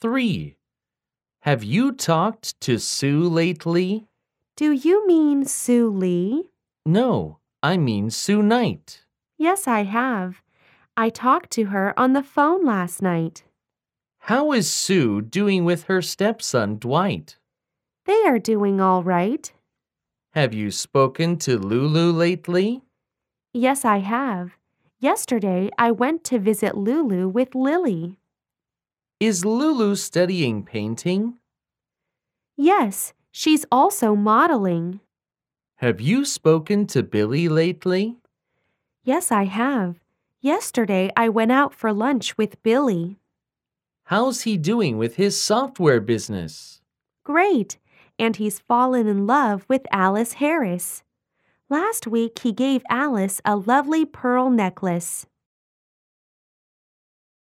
3. Have you talked to Sue lately? Do you mean Sue Lee? No, I mean Sue Knight. Yes, I have. I talked to her on the phone last night. How is Sue doing with her stepson, Dwight? They are doing all right. Have you spoken to Lulu lately? Yes, I have. Yesterday, I went to visit Lulu with Lily. Is Lulu studying painting? Yes, she's also modeling. Have you spoken to Billy lately? Yes, I have. Yesterday, I went out for lunch with Billy. How's he doing with his software business? Great, and he's fallen in love with Alice Harris. Last week, he gave Alice a lovely pearl necklace.